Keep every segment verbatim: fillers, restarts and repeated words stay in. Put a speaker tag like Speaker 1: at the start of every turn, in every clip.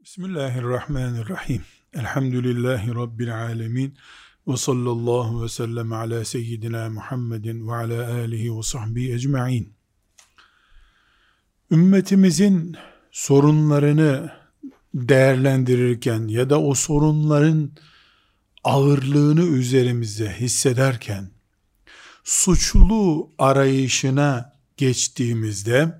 Speaker 1: Bismillahirrahmanirrahim. Elhamdülillahi Rabbil alemin. Ve sallallahu ve sellem ala seyyidina Muhammedin ve ala alihi ve sahbihi ecma'in. Ümmetimizin sorunlarını değerlendirirken ya da o sorunların ağırlığını üzerimize hissederken, suçlu arayışına geçtiğimizde,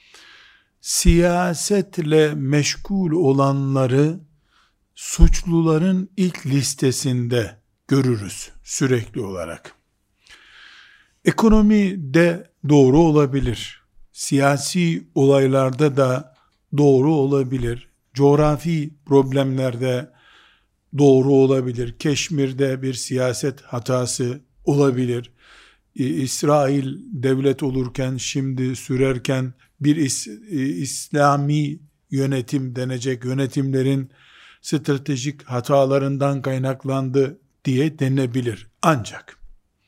Speaker 1: siyasetle meşgul olanları suçluların ilk listesinde görürüz sürekli olarak. Ekonomi de doğru olabilir. Siyasi olaylarda da doğru olabilir. Coğrafi problemlerde doğru olabilir. Keşmir'de bir siyaset hatası olabilir. İsrail devlet olurken, şimdi sürerken bir is, İslami yönetim denecek yönetimlerin stratejik hatalarından kaynaklandı diye denebilir. Ancak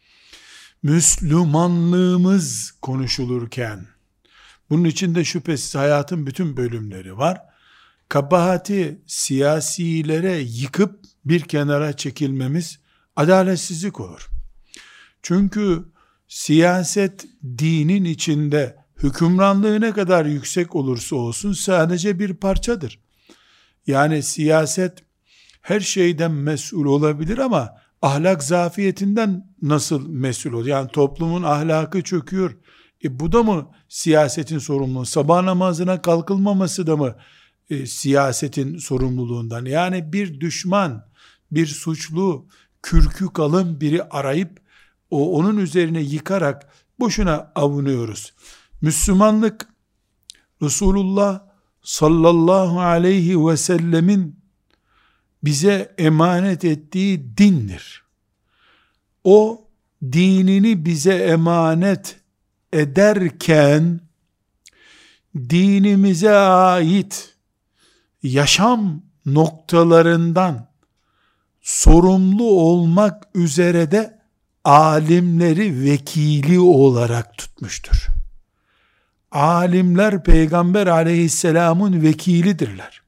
Speaker 1: Müslümanlığımız konuşulurken, bunun içinde şüphesiz hayatın bütün bölümleri var, kabahati siyasilere yıkıp bir kenara çekilmemiz adaletsizlik olur. Çünkü siyaset dinin içinde hükümranlığı ne kadar yüksek olursa olsun sadece bir parçadır. Yani siyaset her şeyden mesul olabilir ama ahlak zafiyetinden nasıl mesul olur? Yani toplumun ahlakı çöküyor. E bu da mı siyasetin sorumluluğu? Sabah namazına kalkılmaması da mı e, siyasetin sorumluluğundan? Yani bir düşman, bir suçlu, kürkü kalın biri arayıp o onun üzerine yıkarak boşuna avunuyoruz. Müslümanlık, Resulullah sallallahu aleyhi ve sellemin bize emanet ettiği dindir. O dinini bize emanet ederken, dinimize ait yaşam noktalarından sorumlu olmak üzere de alimleri vekili olarak tutmuştur. Alimler Peygamber aleyhisselamın vekilidirler.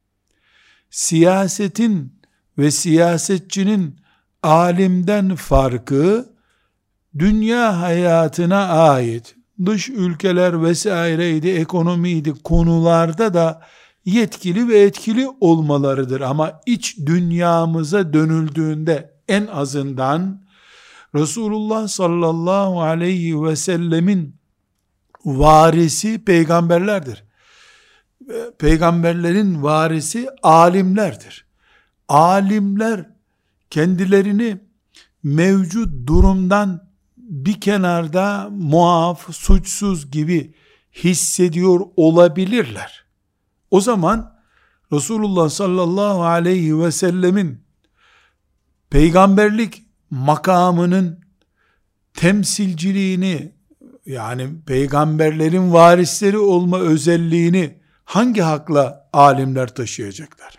Speaker 1: Siyasetin ve siyasetçinin alimden farkı, dünya hayatına ait dış ülkeler vesaireydi, ekonomiydi konularda da yetkili ve etkili olmalarıdır. Ama iç dünyamıza dönüldüğünde en azından Resulullah sallallahu aleyhi ve sellemin varisi peygamberlerdir. Peygamberlerin varisi alimlerdir. Alimler kendilerini mevcut durumdan bir kenarda muaf, suçsuz gibi hissediyor olabilirler. O zaman Resulullah sallallahu aleyhi ve sellemin peygamberlik makamının temsilciliğini, yani peygamberlerin varisleri olma özelliğini hangi hakla alimler taşıyacaklar?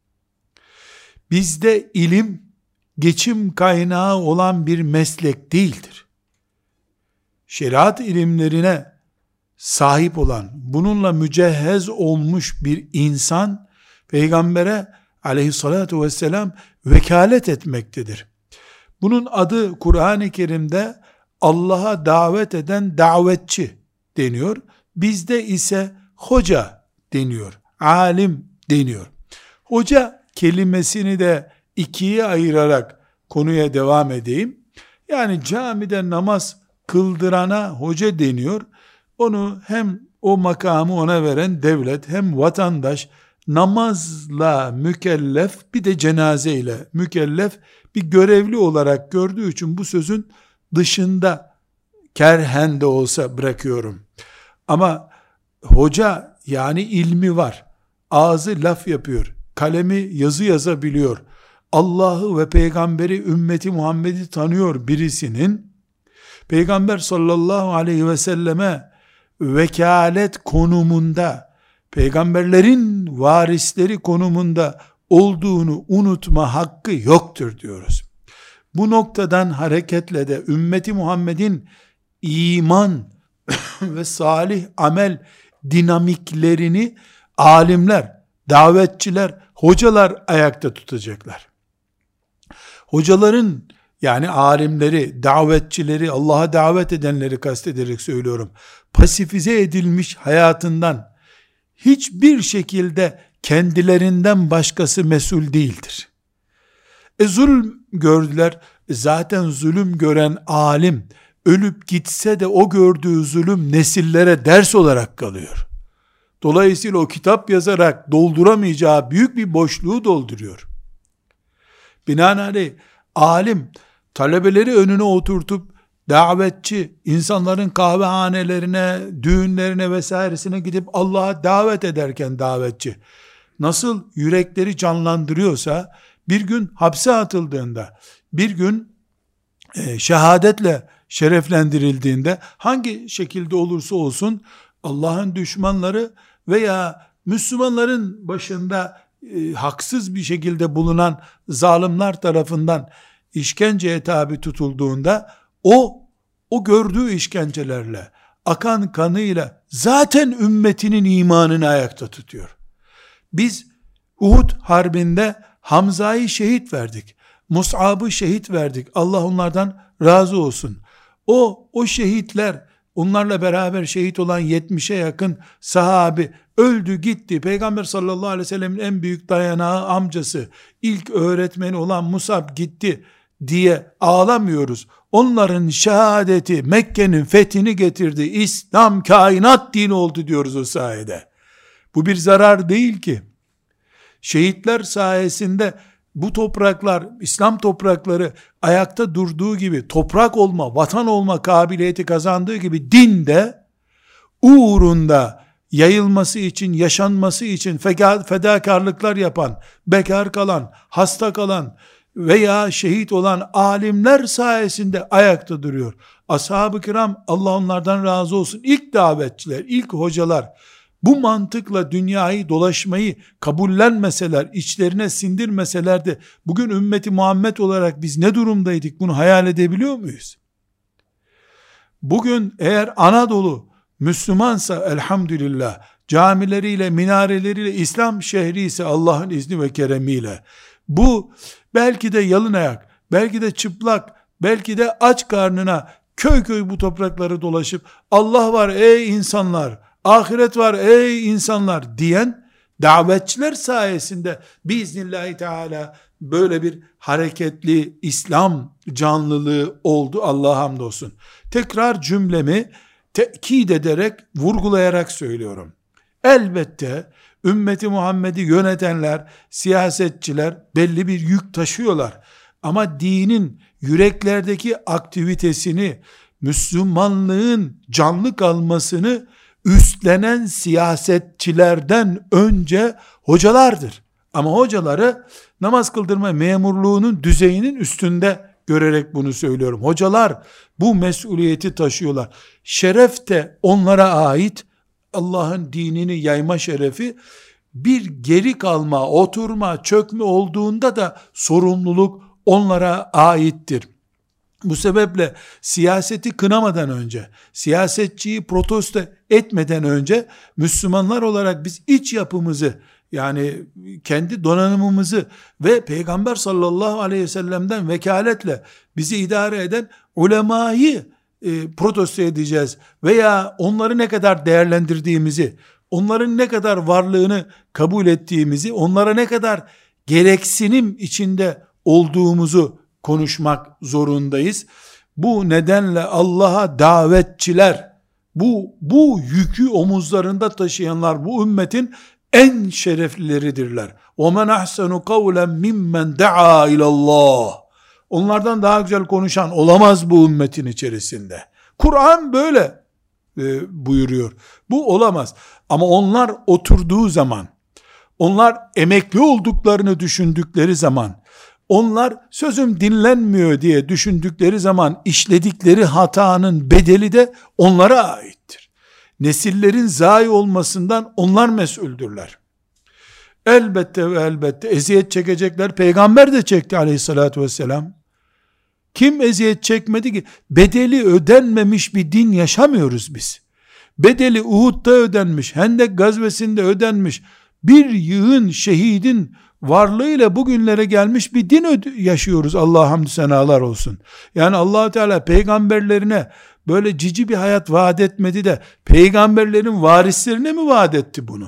Speaker 1: Bizde ilim geçim kaynağı olan bir meslek değildir. Şeriat ilimlerine sahip olan, bununla mücehhez olmuş bir insan peygambere aleyhissalatu vesselam vekalet etmektedir. Bunun adı Kur'an-ı Kerim'de Allah'a davet eden davetçi deniyor. Bizde ise hoca deniyor. Alim deniyor. Hoca kelimesini de ikiye ayırarak konuya devam edeyim. Yani camide namaz kıldırana hoca deniyor. Onu hem o makamı ona veren devlet, hem vatandaş namazla mükellef, bir de cenazeyle mükellef bir görevli olarak gördüğü için bu sözün dışında kerhen de olsa bırakıyorum. Ama hoca, yani ilmi var, ağzı laf yapıyor, kalemi yazı yazabiliyor, Allah'ı ve peygamberi, ümmeti Muhammed'i tanıyor birisinin, Peygamber sallallahu aleyhi ve selleme vekalet konumunda, peygamberlerin varisleri konumunda olduğunu unutma hakkı yoktur diyoruz. Bu noktadan hareketle de ümmeti Muhammed'in iman ve salih amel dinamiklerini alimler davetçiler, hocalar ayakta tutacaklar. Hocaların, yani alimleri, davetçileri, Allah'a davet edenleri kastederek söylüyorum, pasifize edilmiş hayatından hiçbir şekilde kendilerinden başkası mesul değildir. E zulüm gördüler. Zaten zulüm gören alim ölüp gitse de o gördüğü zulüm nesillere ders olarak kalıyor. Dolayısıyla o kitap yazarak dolduramayacağı büyük bir boşluğu dolduruyor. Binaenaleyh alim talebeleri önüne oturtup davetçi, insanların kahvehanelerine, düğünlerine vesairesine gidip Allah'a davet ederken davetçi nasıl yürekleri canlandırıyorsa, bir gün hapse atıldığında, bir gün e, şehadetle şereflendirildiğinde, hangi şekilde olursa olsun Allah'ın düşmanları veya Müslümanların başında e, haksız bir şekilde bulunan zalimler tarafından işkenceye tabi tutulduğunda, o o gördüğü işkencelerle, akan kanıyla zaten ümmetinin imanını ayakta tutuyor. Biz Uhud Harbi'nde Hamza'yı şehit verdik. Mus'ab'ı şehit verdik. Allah onlardan razı olsun. O, o şehitler, onlarla beraber şehit olan yetmişe yakın sahabi öldü gitti. Peygamber sallallahu aleyhi ve sellemin en büyük dayanağı amcası, ilk öğretmeni olan Mus'ab gitti diye ağlamıyoruz. Onların şehadeti Mekke'nin fethini getirdi. İslam kainat dini oldu diyoruz o sayede. Bu bir zarar değil ki. Şehitler sayesinde bu topraklar, İslam toprakları ayakta durduğu gibi, toprak olma, vatan olma kabiliyeti kazandığı gibi, din de uğrunda yayılması için, yaşanması için fedakarlıklar yapan, bekar kalan, hasta kalan veya şehit olan alimler sayesinde ayakta duruyor. Ashab-ı kiram, Allah onlardan razı olsun, ilk davetçiler, ilk hocalar, bu mantıkla dünyayı dolaşmayı kabullenmeseler, içlerine sindirmeselerdi, bugün ümmeti Muhammed olarak biz ne durumdaydık, bunu hayal edebiliyor muyuz? Bugün eğer Anadolu Müslümansa elhamdülillah, camileriyle, minareleriyle İslam şehri ise Allah'ın izni ve keremiyle, bu belki de yalın ayak, belki de çıplak, belki de aç karnına köy köy bu toprakları dolaşıp Allah var ey insanlar, ahiret var ey insanlar diyen davetçiler sayesinde biiznillahü teala böyle bir hareketli İslam canlılığı oldu, Allah'a hamdolsun. Tekrar cümlemi tekit ederek, vurgulayarak söylüyorum. Elbette ümmeti Muhammed'i yönetenler, siyasetçiler belli bir yük taşıyorlar. Ama dinin yüreklerdeki aktivitesini, Müslümanlığın canlı kalmasını üstlenen siyasetçilerden önce hocalardır. Ama hocaları namaz kıldırma memurluğunun düzeyinin üstünde görerek bunu söylüyorum. Hocalar bu mesuliyeti taşıyorlar. Şeref de onlara ait. Allah'ın dinini yayma şerefi, bir geri kalma, oturma, çökme olduğunda da sorumluluk onlara aittir. Bu sebeple siyaseti kınamadan önce, siyasetçiyi protesto etmeden önce, Müslümanlar olarak biz iç yapımızı, yani kendi donanımımızı ve Peygamber sallallahu aleyhi ve sellem'den vekaletle bizi idare eden ulemayı e, protesto edeceğiz veya onları ne kadar değerlendirdiğimizi, onların ne kadar varlığını kabul ettiğimizi, onlara ne kadar gereksinim içinde olduğumuzu konuşmak zorundayız. Bu nedenle Allah'a davetçiler, bu bu yükü omuzlarında taşıyanlar bu ümmetin en şereflileridirler. وَمَنْ أَحْسَنُ قَوْلًا مِمَّنْ دَعَا إِلَى اللّٰهِ Onlardan daha güzel konuşan olamaz bu ümmetin içerisinde. Kur'an böyle e, buyuruyor. Bu olamaz. Ama onlar oturduğu zaman, onlar emekli olduklarını düşündükleri zaman, onlar sözüm dinlenmiyor diye düşündükleri zaman işledikleri hatanın bedeli de onlara aittir. Nesillerin zayi olmasından onlar mesuldürler. Elbette ve elbette eziyet çekecekler. Peygamber de çekti aleyhissalatü vesselam. Kim eziyet çekmedi ki? Bedeli ödenmemiş bir din yaşamıyoruz biz. Bedeli Uhud'da ödenmiş, Hendek gazvesinde ödenmiş, bir yığın şehidin varlığıyla bugünlere gelmiş bir din yaşıyoruz. Allah'a hamdü senalar olsun. Yani Allah Teala peygamberlerine böyle cici bir hayat vaat etmedi de peygamberlerin varislerine mi vaat etti bunu?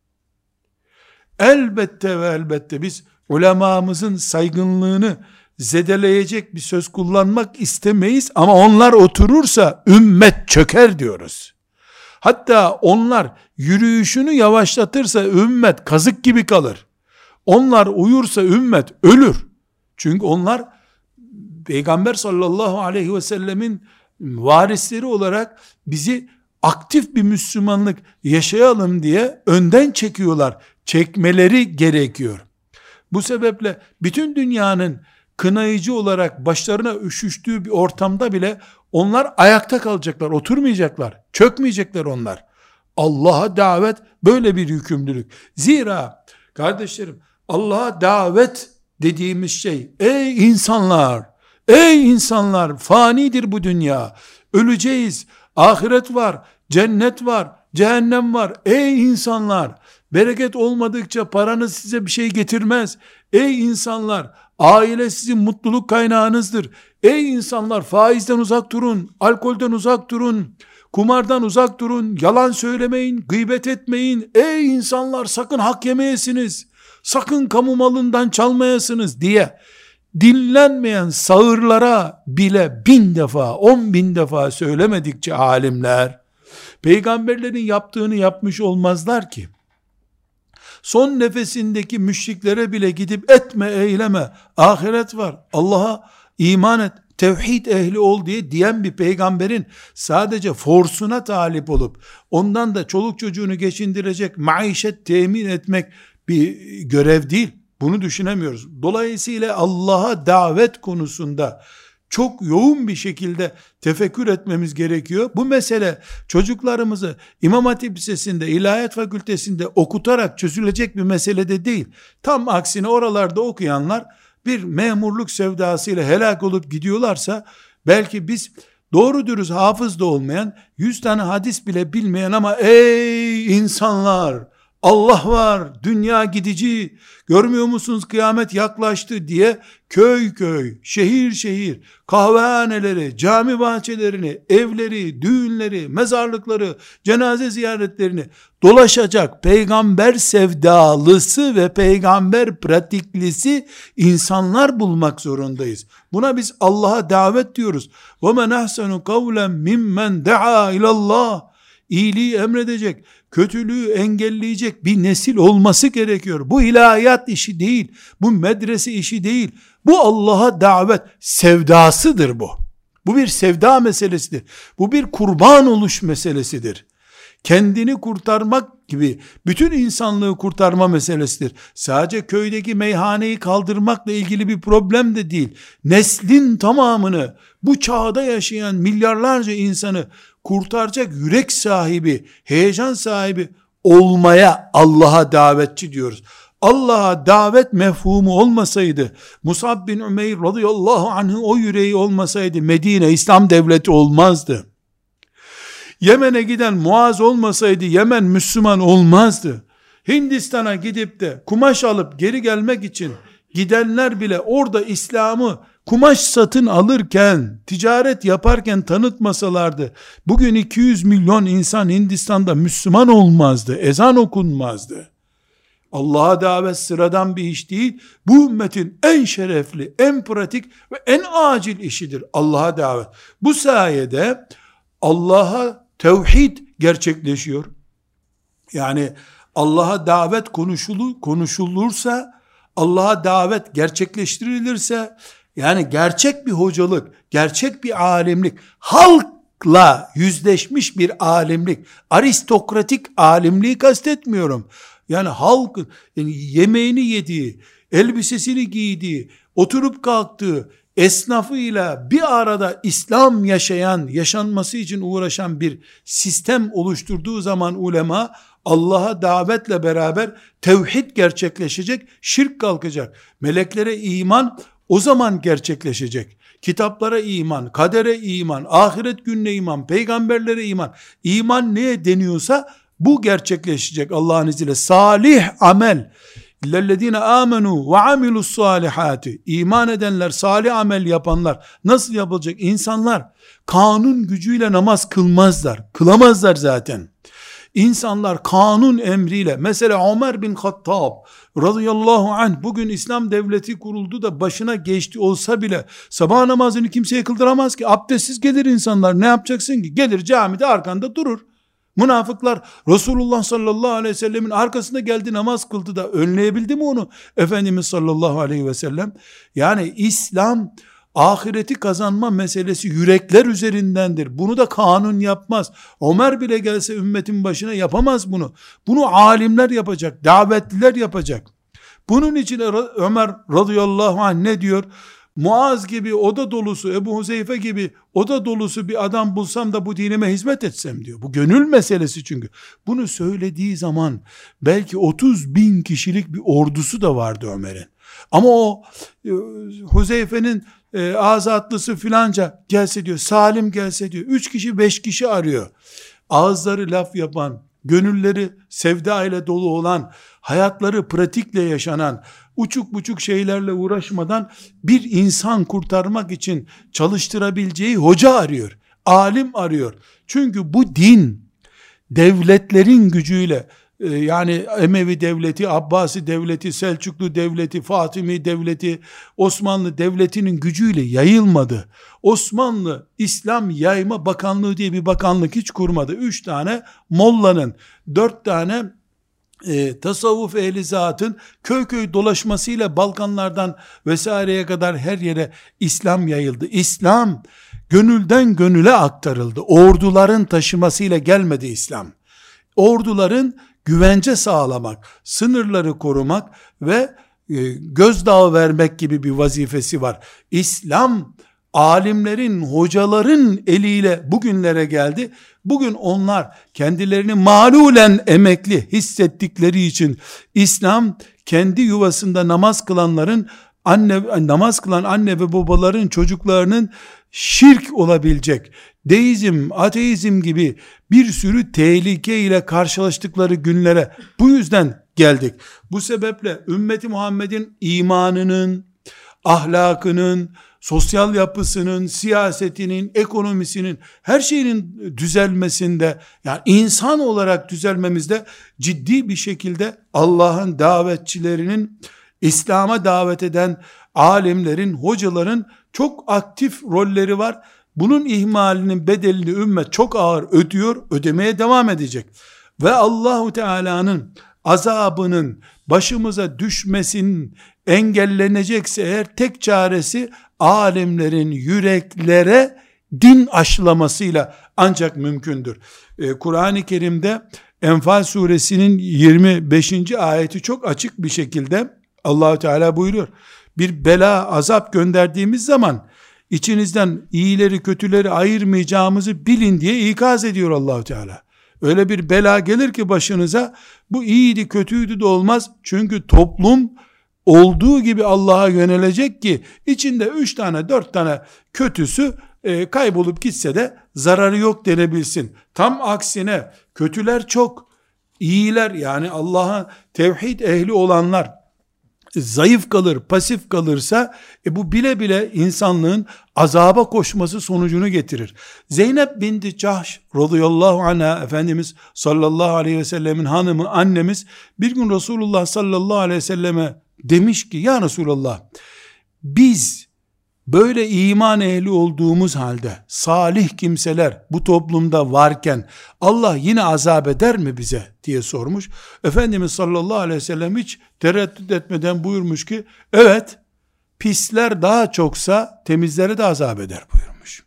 Speaker 1: Elbette ve elbette biz ulemamızın saygınlığını zedeleyecek bir söz kullanmak istemeyiz ama onlar oturursa ümmet çöker diyoruz. Hatta onlar yürüyüşünü yavaşlatırsa ümmet kazık gibi kalır. Onlar uyursa ümmet ölür. Çünkü onlar Peygamber sallallahu aleyhi ve sellemin varisleri olarak bizi aktif bir Müslümanlık yaşayalım diye önden çekiyorlar. Çekmeleri gerekiyor. Bu sebeple bütün dünyanın kınayıcı olarak başlarına üşüştüğü bir ortamda bile onlar ayakta kalacaklar, oturmayacaklar, çökmeyecekler onlar. Allah'a davet böyle bir yükümlülük. Zira kardeşlerim, Allah'a davet dediğimiz şey, ey insanlar, ey insanlar, fanidir bu dünya, öleceğiz, ahiret var, cennet var, cehennem var, ey insanlar, bereket olmadıkça paranız size bir şey getirmez, ey insanlar, aile sizin mutluluk kaynağınızdır, ey insanlar, faizden uzak durun, alkolden uzak durun, kumardan uzak durun, yalan söylemeyin, gıybet etmeyin, ey insanlar sakın hak yemeyesiniz, sakın kamu malından çalmayasınız diye dinlenmeyen sağırlara bile bin defa, on bin defa söylemedikçe alimler, peygamberlerin yaptığını yapmış olmazlar ki. Son nefesindeki müşriklere bile gidip etme, eyleme, ahiret var, Allah'a iman et, tevhid ehli ol diye diyen bir peygamberin sadece forsuna talip olup ondan da çoluk çocuğunu geçindirecek maişet temin etmek bir görev değil. Bunu düşünemiyoruz. Dolayısıyla Allah'a davet konusunda çok yoğun bir şekilde tefekkür etmemiz gerekiyor. Bu mesele çocuklarımızı İmam Hatip Lisesi'nde, İlahiyat Fakültesi'nde okutarak çözülecek bir mesele de değil. Tam aksine oralarda okuyanlar bir memurluk sevdasıyla helak olup gidiyorlarsa, belki biz doğru dürüst hafız da olmayan, yüz tane hadis bile bilmeyen ama ey insanlar, Allah var, dünya gidici, görmüyor musunuz kıyamet yaklaştı diye köy köy, şehir şehir, kahvehaneleri, cami bahçelerini, evleri, düğünleri, mezarlıkları, cenaze ziyaretlerini dolaşacak peygamber sevdalısı ve peygamber pratiklisi insanlar bulmak zorundayız. Buna biz Allah'a davet diyoruz. وَمَنْ أَحْسَنُ قَوْلًا مِمَّنْ دَعَا إِلَى اللّٰهِ İyiliği emredecek, kötülüğü engelleyecek bir nesil olması gerekiyor. Bu ilahiyat işi değil, bu medrese işi değil. Bu Allah'a davet sevdasıdır bu. Bu bir sevda meselesidir. Bu bir kurban oluş meselesidir. Kendini kurtarmak gibi bütün insanlığı kurtarma meselesidir. Sadece köydeki meyhaneyi kaldırmakla ilgili bir problem de değil. Neslin tamamını, bu çağda yaşayan milyarlarca insanı kurtaracak yürek sahibi, heyecan sahibi olmaya Allah'a davetçi diyoruz. Allah'a davet mefhumu olmasaydı, Musab bin Ümeyr radıyallahu anh'ın o yüreği olmasaydı, Medine İslam devleti olmazdı. Yemen'e giden Muaz olmasaydı, Yemen Müslüman olmazdı. Hindistan'a gidip de kumaş alıp geri gelmek için gidenler bile orada İslam'ı kumaş satın alırken, ticaret yaparken tanıtmasalardı, bugün iki yüz milyon insan Hindistan'da Müslüman olmazdı, ezan okunmazdı. Allah'a davet sıradan bir iş değil, bu ümmetin en şerefli, en pratik ve en acil işidir Allah'a davet. Bu sayede Allah'a tevhid gerçekleşiyor. Yani Allah'a davet konuşulur, konuşulursa, Allah'a davet gerçekleştirilirse, yani gerçek bir hocalık, gerçek bir alimlik, halkla yüzleşmiş bir alimlik, aristokratik alimliği kastetmiyorum. Yani halkın yani yemeğini yediği, elbisesini giydiği, oturup kalktığı, esnafıyla bir arada İslam yaşayan, yaşanması için uğraşan bir sistem oluşturduğu zaman ulema, Allah'a davetle beraber tevhid gerçekleşecek, şirk kalkacak. Meleklere iman o zaman gerçekleşecek. Kitaplara iman, kadere iman, ahiret gününe iman, peygamberlere iman. İman neye deniyorsa Bu gerçekleşecek Allah'ın izniyle. Salih amel. İllellezine amenu ve amilus salihati. İman edenler, salih amel yapanlar. Nasıl yapılacak? İnsanlar kanun gücüyle namaz kılmazlar. Kılamazlar zaten. İnsanlar kanun emriyle, mesela Ömer bin Hattab radıyallahu anh bugün İslam devleti kuruldu da başına geçti olsa bile sabah namazını kimseye kıldıramaz ki. Abdestsiz gelir insanlar, ne yapacaksın ki? Gelir camide arkanda durur. Münafıklar Resulullah sallallahu aleyhi ve sellemin arkasında geldi, namaz kıldı da önleyebildi mi onu Efendimiz sallallahu aleyhi ve sellem? Yani İslam ahireti kazanma meselesi yürekler üzerindendir. Bunu da kanun yapmaz. Ömer bile gelse ümmetin başına yapamaz bunu. Bunu alimler yapacak, davetliler yapacak. Bunun için Ömer radıyallahu anh ne diyor? Muaz gibi oda dolusu, Ebu Huzeyfe gibi oda dolusu bir adam bulsam da bu dinime hizmet etsem diyor. Bu gönül meselesi çünkü. Bunu söylediği zaman belki otuz bin kişilik bir ordusu da vardı Ömer'in. Ama o e, Huzeyfe'nin e, azatlısı filanca gelse diyor, Salim gelse diyor, üç kişi beş kişi arıyor. Ağızları laf yapan, gönülleri sevda ile dolu olan, hayatları pratikle yaşanan, uçuk buçuk şeylerle uğraşmadan bir insan kurtarmak için çalıştırabileceği hoca arıyor, alim arıyor. Çünkü bu din devletlerin gücüyle, yani Emevi devleti, Abbasi devleti, Selçuklu devleti, Fatimi devleti, Osmanlı devletinin gücüyle yayılmadı. Osmanlı İslam Yayma Bakanlığı diye bir bakanlık hiç kurmadı. Üç tane mollanın, dört tane e, tasavvuf ehli zatın köy köy dolaşmasıyla Balkanlardan vesaireye kadar her yere İslam yayıldı. İslam gönülden gönüle aktarıldı. Orduların taşımasıyla gelmedi İslam. Orduların güvence sağlamak, sınırları korumak ve e, gözdağı vermek gibi bir vazifesi var. İslam alimlerin, hocaların eliyle bugünlere geldi. Bugün onlar kendilerini mağlulen emekli hissettikleri için İslam kendi yuvasında namaz kılanların, anne namaz kılan anne ve babaların çocuklarının şirk olabilecek, deizm, ateizm gibi bir sürü tehlike ile karşılaştıkları günlere bu yüzden geldik. Bu sebeple ümmeti Muhammed'in imanının, ahlakının, sosyal yapısının, siyasetinin, ekonomisinin, her şeyin düzelmesinde, yani insan olarak düzelmemizde ciddi bir şekilde Allah'ın davetçilerinin, İslam'a davet eden alimlerin, hocaların çok aktif rolleri var. Bunun ihmalinin bedelini ümmet çok ağır ödüyor, ödemeye devam edecek. Ve Allahu Teala'nın azabının başımıza düşmesinin engellenecekse eğer tek çaresi alimlerin yüreklere din aşılamasıyla ancak mümkündür. Ee, Kur'an-ı Kerim'de Enfal suresinin yirmi beşinci ayeti çok açık bir şekilde Allahu Teala buyuruyor. Bir bela, azap gönderdiğimiz zaman İçinizden iyileri kötüleri ayırmayacağımızı bilin diye ikaz ediyor Allahu Teala. Öyle bir bela gelir ki başınıza, bu iyiydi kötüydü de olmaz. Çünkü toplum olduğu gibi Allah'a yönelecek ki içinde üç tane dört tane kötüsü e, kaybolup gitse de zararı yok denebilsin. Tam aksine kötüler çok, iyiler yani Allah'a tevhid ehli olanlar zayıf kalır, pasif kalırsa e bu bile bile insanlığın azaba koşması sonucunu getirir. Zeynep binti Cahş radıyallahu anha, Efendimiz sallallahu aleyhi ve sellemin hanımı, annemiz bir gün Resulullah sallallahu aleyhi ve selleme demiş ki, ya Resulullah, biz böyle iman ehli olduğumuz halde salih kimseler bu toplumda varken Allah yine azap eder mi bize diye sormuş. Efendimiz sallallahu aleyhi ve sellem hiç tereddüt etmeden buyurmuş ki, evet, pisler daha çoksa temizlere de azap eder buyurmuş.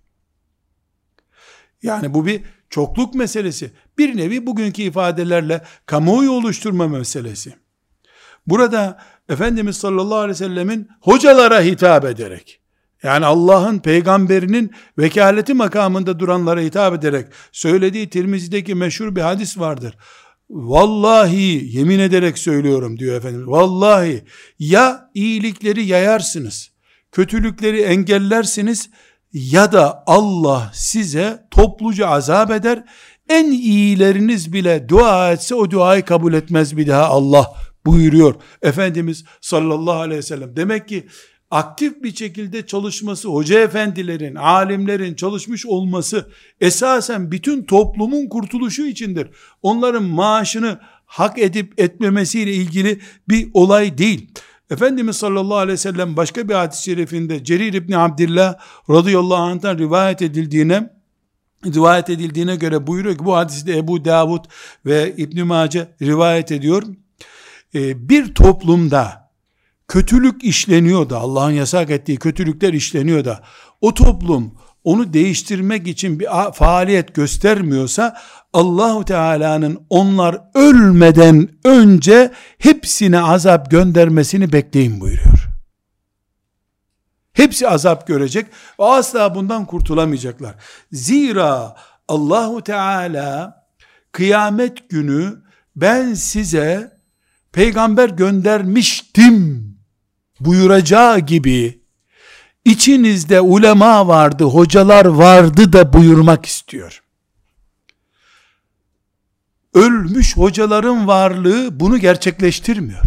Speaker 1: Yani bu bir çokluk meselesi. Bir nevi bugünkü ifadelerle kamuoyu oluşturma meselesi. Burada Efendimiz sallallahu aleyhi ve sellemin hocalara hitap ederek, yani Allah'ın peygamberinin vekaleti makamında duranlara hitap ederek söylediği Tirmizi'deki meşhur bir hadis vardır. Vallahi yemin ederek söylüyorum diyor Efendimiz. Vallahi ya iyilikleri yayarsınız, kötülükleri engellersiniz ya da Allah size topluca azap eder. En iyileriniz bile dua etse o duayı kabul etmez bir daha Allah buyuruyor Efendimiz sallallahu aleyhi ve sellem. Demek ki aktif bir şekilde çalışması, hoca efendilerin, alimlerin çalışmış olması esasen bütün toplumun kurtuluşu içindir. Onların maaşını hak edip etmemesiyle ilgili bir olay değil. Efendimiz sallallahu aleyhi ve sellem başka bir hadis-i şerifinde Cerir İbni Abdillah radıyallahu anh'tan rivayet edildiğine rivayet edildiğine göre buyuruyor ki, bu hadisi de Ebu Davud ve İbn Mace rivayet ediyor. Ee, bir toplumda kötülük işleniyor da, Allah'ın yasak ettiği kötülükler işleniyor da, o toplum onu değiştirmek için bir faaliyet göstermiyorsa, Allahu Teala'nın onlar ölmeden önce hepsine azap göndermesini bekleyin buyuruyor. Hepsi azap görecek ve asla bundan kurtulamayacaklar. Zira Allahu Teala kıyamet günü ben size peygamber göndermiştim buyuracağı gibi, içinizde ulema vardı, hocalar vardı da buyurmak istiyor. Ölmüş hocaların varlığı bunu gerçekleştirmiyor.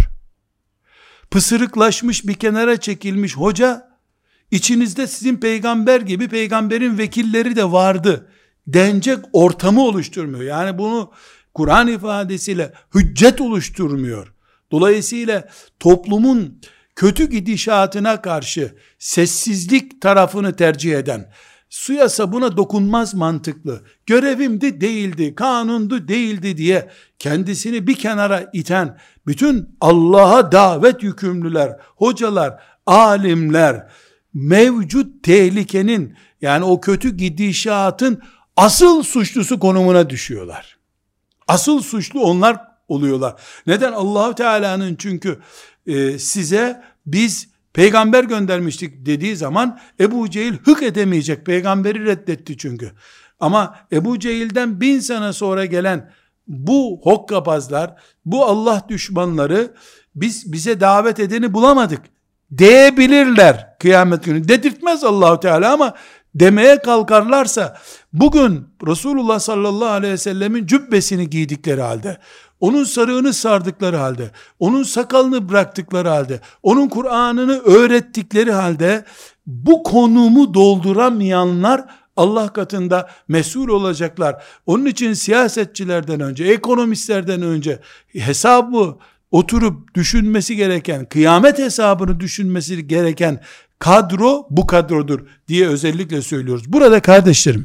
Speaker 1: Pısırıklaşmış, bir kenara çekilmiş hoca, İçinizde sizin peygamber gibi peygamberin vekilleri de vardı denecek ortamı oluşturmuyor. Yani bunu Kur'an ifadesiyle hüccet oluşturmuyor. Dolayısıyla toplumun kötü gidişatına karşı sessizlik tarafını tercih eden, suya sabuna dokunmaz mantıklı, görevimdi değildi, kanundu değildi diye kendisini bir kenara iten bütün Allah'a davet yükümlüler, hocalar, alimler, mevcut tehlikenin, yani o kötü gidişatın asıl suçlusu konumuna düşüyorlar. Asıl suçlu onlar oluyorlar. Neden? Allah-u Teala'nın çünkü e, size biz peygamber göndermiştik dediği zaman Ebu Cehil hık edemeyecek. Peygamberi reddetti çünkü. Ama Ebu Cehil'den bin sene sonra gelen bu hokkabazlar, bu Allah düşmanları, biz bize davet edeni bulamadık diyebilirler kıyamet günü. Dedirtmez Allahu Teala ama demeye kalkarlarsa, bugün Resulullah sallallahu aleyhi ve sellemin cübbesini giydikleri halde, onun sarığını sardıkları halde, onun sakalını bıraktıkları halde, onun Kur'an'ını öğrettikleri halde, bu konumu dolduramayanlar Allah katında mesul olacaklar. Onun için siyasetçilerden önce, ekonomistlerden önce hesabı oturup düşünmesi gereken, kıyamet hesabını düşünmesi gereken kadro bu kadrodur diye özellikle söylüyoruz. Burada kardeşlerim,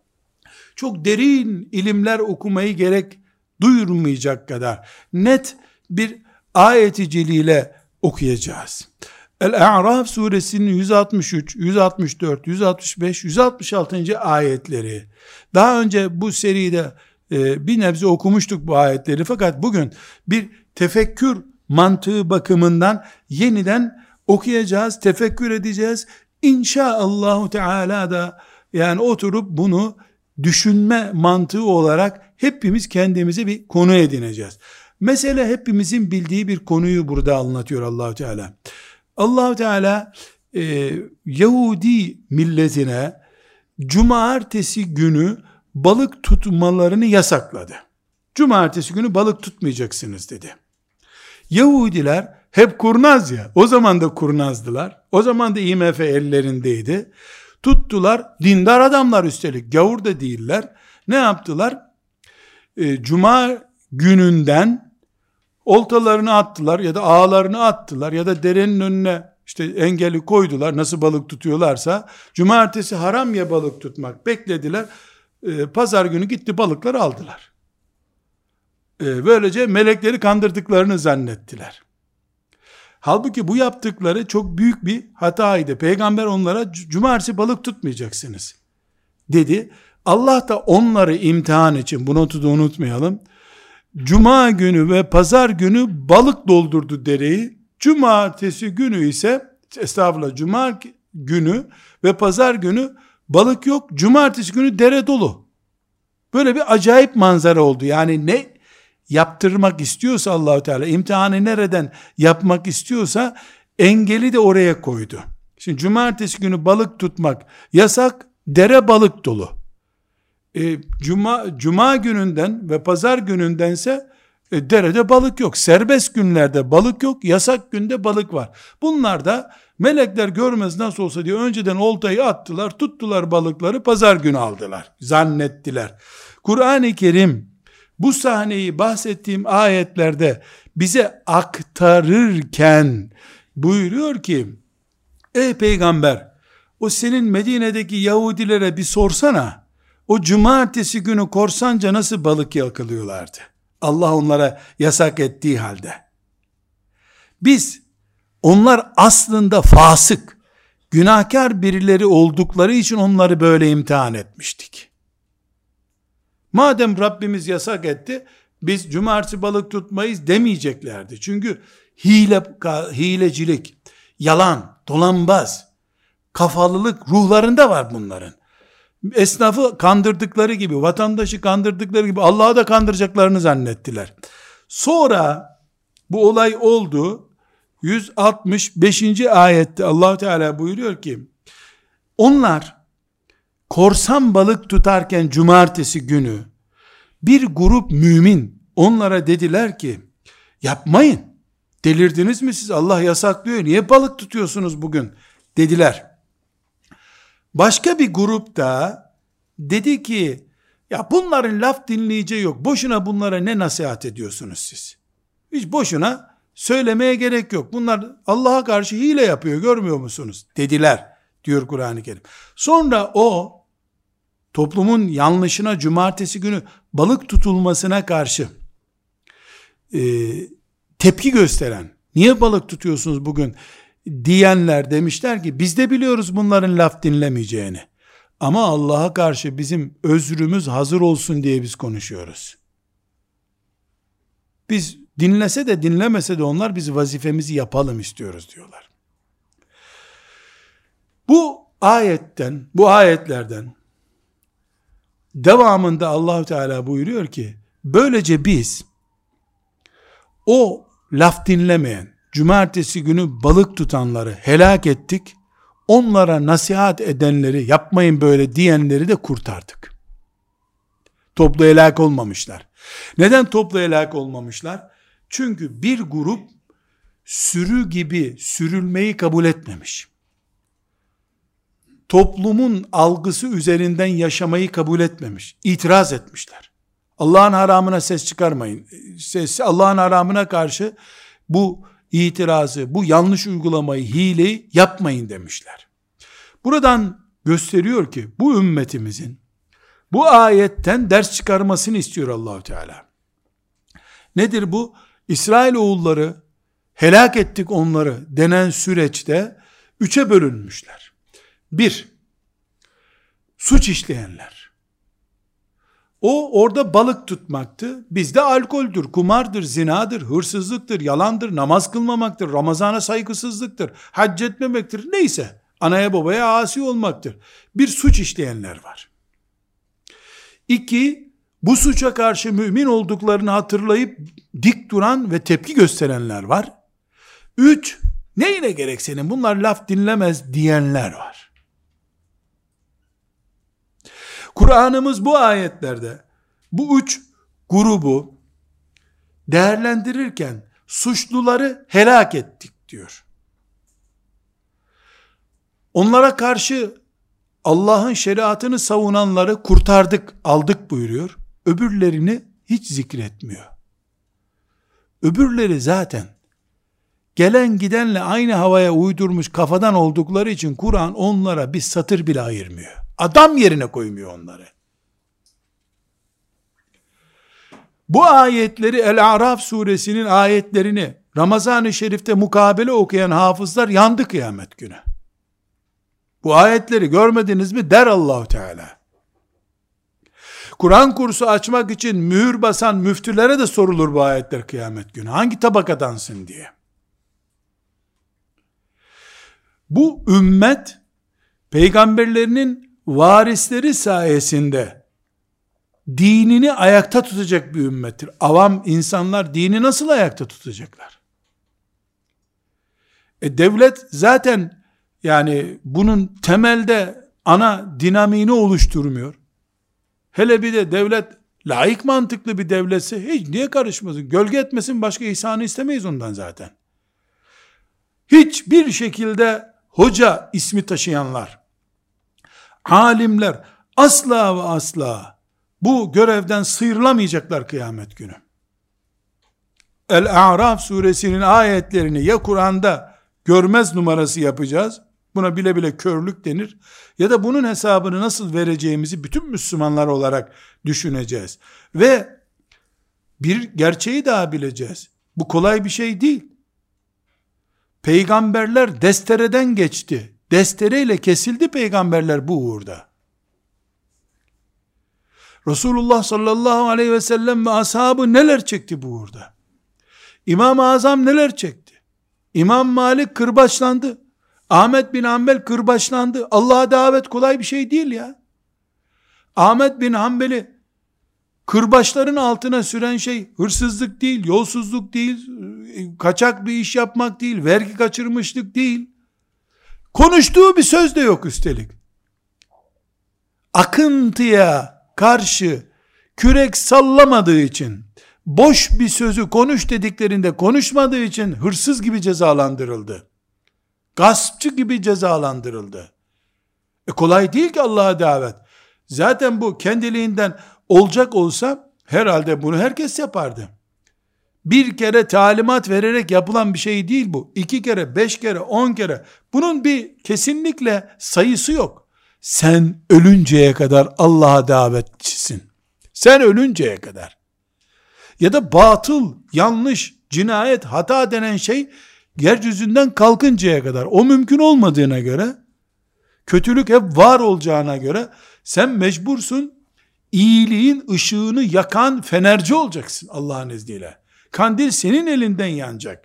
Speaker 1: çok derin ilimler okumayı gerek duyurmayacak kadar net bir ayet-i celile okuyacağız. El-A'raf suresinin yüz altmış üç, yüz altmış dört, yüz altmış beş, yüz altmış altı. ayetleri. Daha önce bu seride e, bir nebze okumuştuk bu ayetleri, fakat bugün bir tefekkür mantığı bakımından yeniden okuyacağız, tefekkür edeceğiz. İnşaallahu Teala da yani oturup bunu düşünme mantığı olarak hepimiz kendimize bir konu edineceğiz. Mesele hepimizin bildiği bir konuyu burada anlatıyor Allah Teala. Allah Teala e, Yahudi milletine cumartesi günü balık tutmalarını yasakladı. Cumartesi günü balık tutmayacaksınız dedi. Yahudiler hep kurnaz ya, o zaman da kurnazdılar. O zaman da I M F ellerindeydi. Tuttular, dindar adamlar üstelik, gavur da değiller. Ne yaptılar? E, Cuma gününden oltalarını attılar ya da ağlarını attılar ya da derenin önüne işte engeli koydular, nasıl balık tutuyorlarsa. Cumartesi haram ya balık tutmak, beklediler. E, pazar günü gitti, balıkları aldılar. E, böylece melekleri kandırdıklarını zannettiler. Halbuki bu yaptıkları çok büyük bir hataydı. Peygamber onlara cumartesi balık tutmayacaksınız dedi. Allah da onları imtihan için, bu notu da unutmayalım, Cuma günü ve pazar günü balık doldurdu dereyi. Cumartesi günü ise, estağfurullah, Cuma günü ve pazar günü balık yok. Cumartesi günü dere dolu. Böyle bir acayip manzara oldu. Yani ne yaptırmak istiyorsa Allah-u Teala, imtihanı nereden yapmak istiyorsa engeli de oraya koydu. Şimdi cumartesi günü balık tutmak yasak, dere balık dolu. E, cuma, cuma gününden ve pazar günündense e, derede balık yok. Serbest günlerde balık yok. Yasak günde balık var. Bunlar da melekler görmez nasıl olsa diye önceden oltayı attılar, tuttular balıkları, pazar günü aldılar. Zannettiler. Kur'an-ı Kerim bu sahneyi bahsettiğim ayetlerde bize aktarırken buyuruyor ki, ey peygamber, o senin Medine'deki Yahudilere bir sorsana, o cumartesi günü korsanca nasıl balık yakalıyorlardı? Allah onlara yasak ettiği halde. Biz, onlar aslında fasık, günahkar birileri oldukları için onları böyle imtihan etmiştik. Madem Rabbimiz yasak etti, biz cumartesi balık tutmayız demeyeceklerdi. Çünkü hile, hilecilik, yalan, dolanbaz, kafalılık ruhlarında var bunların. Esnafı kandırdıkları gibi, vatandaşı kandırdıkları gibi Allah'ı da kandıracaklarını zannettiler. Sonra bu olay oldu. yüz altmış beşinci ayette Allah Teala buyuruyor ki, onlar korsan balık tutarken cumartesi günü bir grup mümin onlara dediler ki, yapmayın, delirdiniz mi siz, Allah yasaklıyor, niye balık tutuyorsunuz bugün dediler. Başka bir grup da dedi ki, ya bunların laf dinleyeceği yok, boşuna bunlara ne nasihat ediyorsunuz siz, hiç boşuna söylemeye gerek yok, bunlar Allah'a karşı hile yapıyor, görmüyor musunuz dediler diyor Kur'an-ı Kerim. Sonra o toplumun yanlışına, cumartesi günü balık tutulmasına karşı e, tepki gösteren, niye balık tutuyorsunuz bugün diyenler demişler ki, biz de biliyoruz bunların laf dinlemeyeceğini, ama Allah'a karşı bizim özrümüz hazır olsun diye biz konuşuyoruz. Biz dinlese de dinlemese de onlar, biz vazifemizi yapalım istiyoruz diyorlar. Bu ayetten, bu ayetlerden devamında Allahu Teala buyuruyor ki, böylece biz o laf dinlemeyen, cumartesi günü balık tutanları helak ettik, onlara nasihat edenleri, yapmayın böyle diyenleri de kurtardık. Toplu helak olmamışlar. Neden toplu helak olmamışlar? Çünkü bir grup sürü gibi sürülmeyi kabul etmemiş. Toplumun algısı üzerinden yaşamayı kabul etmemiş. İtiraz etmişler. Allah'ın haramına ses çıkarmayın. Ses, Allah'ın haramına karşı bu itirazı, bu yanlış uygulamayı, hileyi yapmayın demişler. Buradan gösteriyor ki bu ümmetimizin bu ayetten ders çıkarmasını istiyor Allah Teala. Nedir bu? İsrailoğulları helak ettik onları denen süreçte üçe bölünmüşler. Bir, suç işleyenler. O orada balık tutmaktı. Bizde alkoldür, kumardır, zinadır, hırsızlıktır, yalandır, namaz kılmamaktır, Ramazana saygısızlıktır, hac etmemektir, neyse anaya babaya asi olmaktır. Bir suç işleyenler var. İki, bu suça karşı mümin olduklarını hatırlayıp dik duran ve tepki gösterenler var. Üç, neyine gerek senin, bunlar laf dinlemez diyenler var. Kur'an'ımız bu ayetlerde bu üç grubu değerlendirirken suçluları helak ettik diyor. Onlara karşı Allah'ın şeriatını savunanları kurtardık, aldık buyuruyor. Öbürlerini hiç zikretmiyor. Öbürleri zaten gelen gidenle aynı havaya uydurmuş kafadan oldukları için Kur'an onlara bir satır bile ayırmıyor. Adam yerine koymuyor onları. Bu ayetleri, El-A'raf suresinin ayetlerini Ramazan-ı Şerif'te mukabele okuyan hafızlar yandı kıyamet günü. Bu ayetleri görmediniz mi der Allah Teala. Kur'an kursu açmak için mühür basan müftülere de sorulur bu ayetler kıyamet günü. Hangi tabakadansın diye. Bu ümmet peygamberlerinin varisleri sayesinde dinini ayakta tutacak bir ümmettir. Avam insanlar dini nasıl ayakta tutacaklar? E devlet zaten yani bunun temelde ana dinamiğini oluşturmuyor. Hele bir de devlet laik mantıklı bir devletse hiç niye karışmasın? Gölge etmesin, başka ihsanı istemeyiz ondan zaten. Hiçbir şekilde hoca ismi taşıyanlar, alimler asla ve asla bu görevden sıyrılamayacaklar kıyamet günü. El-A'raf suresinin ayetlerini ya Kur'an'da görmez numarası yapacağız, buna bile bile körlük denir, ya da bunun hesabını nasıl vereceğimizi bütün Müslümanlar olarak düşüneceğiz. Ve bir gerçeği daha bileceğiz. Bu kolay bir şey değil. Peygamberler destereden geçti. Destereyle kesildi peygamberler bu uğurda. Resulullah sallallahu aleyhi ve sellem ve ashabı neler çekti bu uğurda? İmam-ı Azam neler çekti? İmam Malik kırbaçlandı. Ahmet bin Hanbel kırbaçlandı. Allah'a davet kolay bir şey değil ya. Ahmet bin Hanbel'i kırbaçların altına süren şey hırsızlık değil, yolsuzluk değil, kaçak bir iş yapmak değil, vergi kaçırmışlık değil. Konuştuğu bir söz de yok üstelik. Akıntıya karşı kürek sallamadığı için, boş bir sözü konuş dediklerinde konuşmadığı için hırsız gibi cezalandırıldı. Gaspçı gibi cezalandırıldı. E kolay değil ki Allah'a davet. Zaten bu kendiliğinden olacak olsa herhalde bunu herkes yapardı. Bir kere talimat vererek yapılan bir şey değil bu. İki kere, beş kere, on kere. Bunun bir kesinlikle sayısı yok. Sen ölünceye kadar Allah'a davetçisin. Sen ölünceye kadar. Ya da batıl, yanlış, cinayet, hata denen şey yeryüzünden kalkıncaya kadar. O mümkün olmadığına göre, kötülük hep var olacağına göre sen mecbursun iyiliğin ışığını yakan fenerci olacaksın Allah'ın izniyle. Kandil senin elinden yanacak.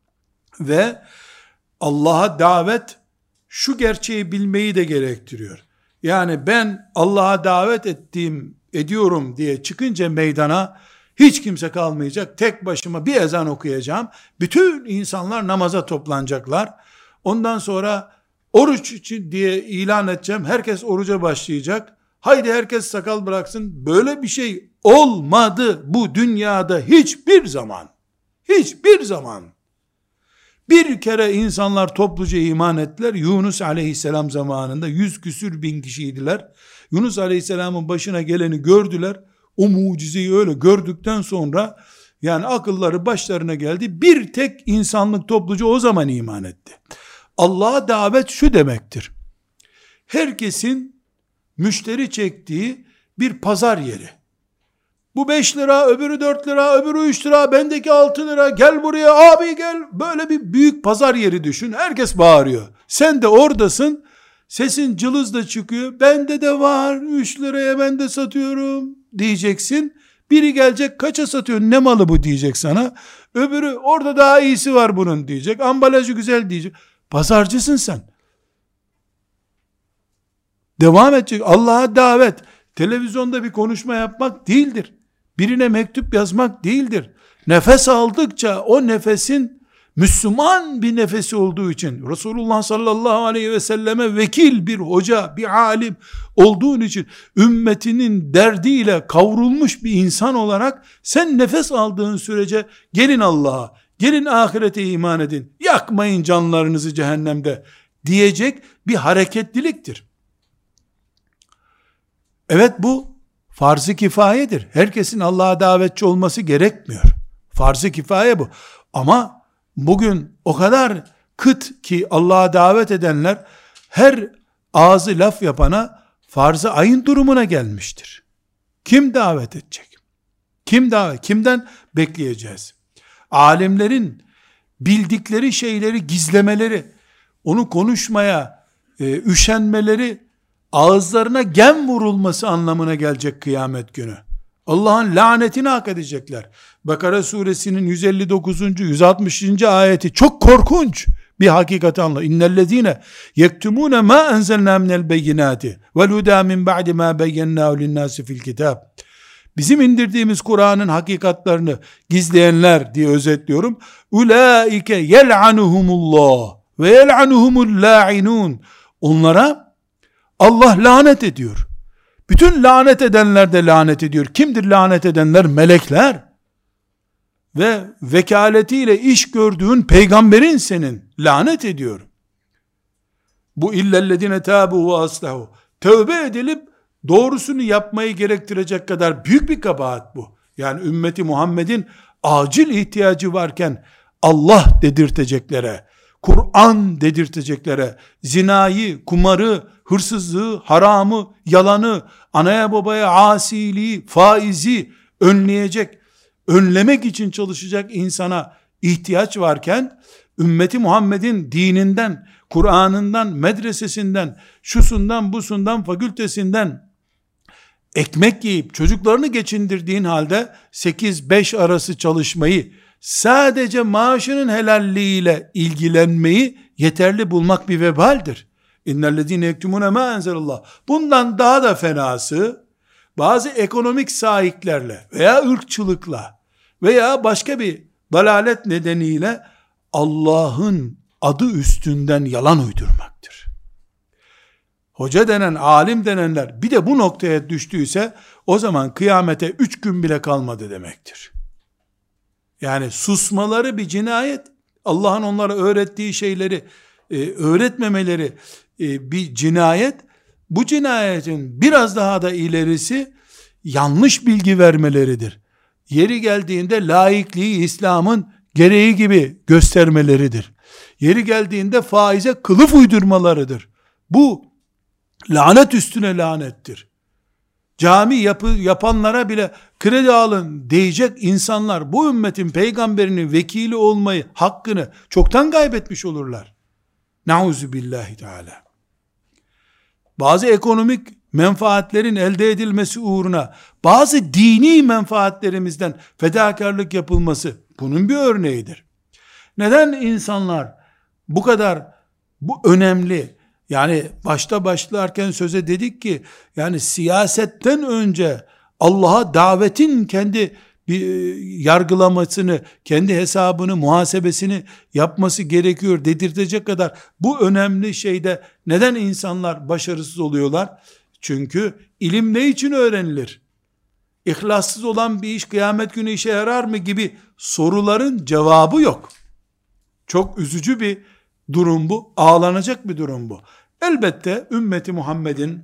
Speaker 1: Ve Allah'a davet şu gerçeği bilmeyi de gerektiriyor. Yani ben Allah'a davet ettiğim, ediyorum diye çıkınca meydana hiç kimse kalmayacak. Tek başıma bir ezan okuyacağım. Bütün insanlar namaza toplanacaklar. Ondan sonra oruç için diye ilan edeceğim. Herkes oruca başlayacak. Haydi herkes sakal bıraksın. Böyle bir şey olmadı bu dünyada hiçbir zaman. Hiçbir zaman. Bir kere insanlar topluca iman ettiler. Yunus aleyhisselam zamanında yüz küsür bin kişiydiler. Yunus aleyhisselamın başına geleni gördüler. O mucizeyi öyle gördükten sonra yani akılları başlarına geldi. Bir tek insanlık topluca o zaman iman etti. Allah'a davet şu demektir. Herkesin müşteri çektiği bir pazar yeri. Bu beş lira, öbürü dört lira, öbürü üç lira, bendeki altı lira, gel buraya abi gel. Böyle bir büyük pazar yeri düşün. Herkes bağırıyor. Sen de oradasın. Sesin cılızla çıkıyor. Bende de var. üç liraya ben de satıyorum diyeceksin. Biri gelecek, kaça satıyorsun, ne malı bu diyecek sana. Öbürü orada daha iyisi var bunun diyecek. Ambalajı güzel diyecek. Pazarcısın sen. Devam edecek. Allah'a davet televizyonda bir konuşma yapmak değildir. Birine mektup yazmak değildir. Nefes aldıkça o nefesin Müslüman bir nefesi olduğu için, Resulullah sallallahu aleyhi ve selleme vekil bir hoca, bir alim olduğun için, ümmetinin derdiyle kavrulmuş bir insan olarak sen nefes aldığın sürece gelin Allah'a, gelin ahirete iman edin, yakmayın canlarınızı cehennemde diyecek bir hareketliliktir. Evet, bu farz-ı kifayedir. Herkesin Allah'a davetçi olması gerekmiyor. Farz-ı kifaye bu. Ama bugün o kadar kıt ki Allah'a davet edenler her ağzı laf yapana farz-ı ayın durumuna gelmiştir. Kim davet edecek? Kim davet? Kimden bekleyeceğiz? Alimlerin bildikleri şeyleri gizlemeleri, onu konuşmaya e, üşenmeleri, ağızlarına gem vurulması anlamına gelecek kıyamet günü. Allah'ın lanetini hak edecekler. Bakara suresinin yüz elli dokuzuncu yüz altmışıncı ayeti çok korkunç bir hakikati anlatıyor. İnnellezine yektumune ma enzelna minel beyinati vel huda min ba'di ma beyyennahu linnâsi fil kitab. Bizim indirdiğimiz Kur'an'ın hakikatlerini gizleyenler diye özetliyorum. Ulaike yel'anuhumullah ve yel'anuhumul la'inun. Onlara Allah lanet ediyor. Bütün lanet edenler de lanet ediyor. Kimdir lanet edenler? Melekler. Ve vekaletiyle iş gördüğün peygamberin senin lanet ediyor. Bu illellezine tabu ve aslahu. Tövbe edilip doğrusunu yapmayı gerektirecek kadar büyük bir kabahat bu. Yani ümmeti Muhammed'in acil ihtiyacı varken Allah dedirteceklere, Kur'an dedirteceklere, zinayı, kumarı, hırsızlığı, haramı, yalanı, anaya babaya asiliği, faizi önleyecek, önlemek için çalışacak insana ihtiyaç varken, ümmeti Muhammed'in dininden, Kur'an'ından, medresesinden, şusundan, busundan, fakültesinden ekmek yiyip çocuklarını geçindirdiğin halde sekiz beş arası çalışmayı, sadece maaşının helalliğiyle ilgilenmeyi yeterli bulmak bir vebaldir. İnnellezîne yektumûne mâ enzelallah. Bundan daha da fenası, bazı ekonomik sahiplerle veya ırkçılıkla veya başka bir dalalet nedeniyle Allah'ın adı üstünden yalan uydurmaktır. Hoca denen, alim denenler bir de bu noktaya düştüyse, o zaman kıyamete üç gün bile kalmadı demektir. Yani susmaları bir cinayet, Allah'ın onlara öğrettiği şeyleri e, öğretmemeleri e, bir cinayet. Bu cinayetin biraz daha da ilerisi yanlış bilgi vermeleridir. Yeri geldiğinde laikliği İslam'ın gereği gibi göstermeleridir. Yeri geldiğinde faize kılıf uydurmalarıdır. Bu lanet üstüne lanettir. Cami yapı, yapanlara bile kredi alın diyecek insanlar bu ümmetin peygamberinin vekili olmayı, hakkını çoktan kaybetmiş olurlar. Nauzubillahi teala. Bazı ekonomik menfaatlerin elde edilmesi uğruna bazı dini menfaatlerimizden fedakarlık yapılması bunun bir örneğidir. Neden insanlar bu kadar bu önemli, yani başta başlarken söze dedik ki, yani siyasetten önce Allah'a davetin kendi bir yargılamasını, kendi hesabını, muhasebesini yapması gerekiyor dedirtecek kadar bu önemli şeyde neden insanlar başarısız oluyorlar? Çünkü ilim ne için öğrenilir? İhlassız olan bir iş kıyamet günü işe yarar mı gibi soruların cevabı yok. Çok üzücü bir durum bu. Ağlanacak bir durum bu. Elbette ümmeti Muhammed'in